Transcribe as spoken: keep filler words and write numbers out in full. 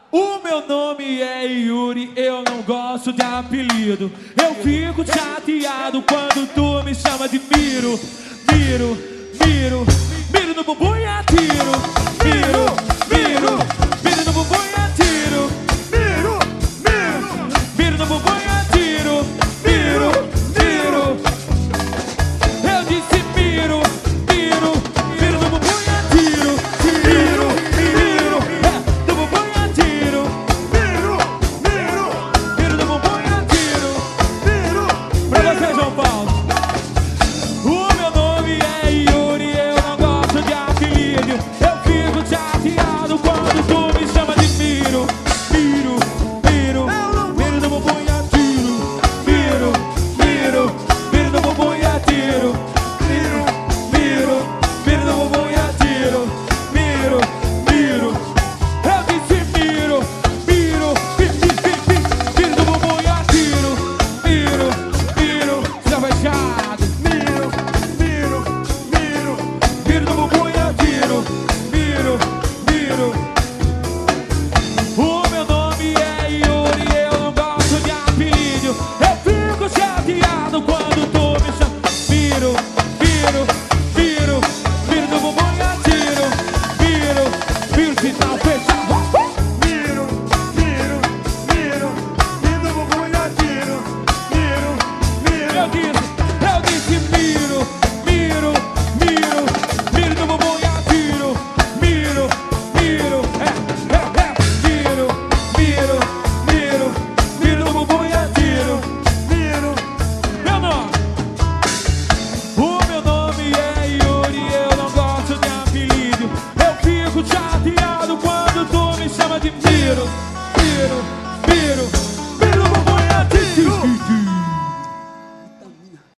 O meu nome é Yuri, eu não gosto de apelido. Eu fico chateado quando tu me chama de Miro. Miro, miro, miro no bumbum e atiro. Miro, miro, miro no bumbum e atiro. Miro, miro, miro no bumbum e atiro. Miro, miro. Eu disse miro, miro, miro no bumbum e atiro. Miro, miro, é, no bumbum e atiro. miro, miro, Miro no bumbum e atiro. miro. Pra você, João Paulo. O meu nome é Yuri, eu não gosto de apelido. Eu fico chateado quando tu me chama de Miro. Miro, miro, miro no bumbum e atiro. Miro, miro, miro no bumbum e atiro. Miro, miro, miro no bumbum e atiro. Miro, miro. Eu disse miro, miro, pi, pi, pi, pi, miro no bumbum e atiro. Miro, miro, já fechado. Miro, miro, miro. Miro no bumbum e atiro. Miro, miro. O meu nome é Yuri, eu não gosto de apelido. Eu fico chateado quando tu me chama. Miro, miro, miro, miro no bumbum e atiro. Miro, miro, sinal fechado. Miro, miro, miro. Miro no bumbum e atiro. Miro, miro. Eu disse, eu disse miro, miro, miro, miro no bumbum e atiro. Miro, miro, é, é, é. Miro, miro, miro, miro no bumbum e atiro. Miro, Meu nome, o meu nome é Yuri, eu não gosto de apelido. Eu fico chateado quando tu me chama de Miro.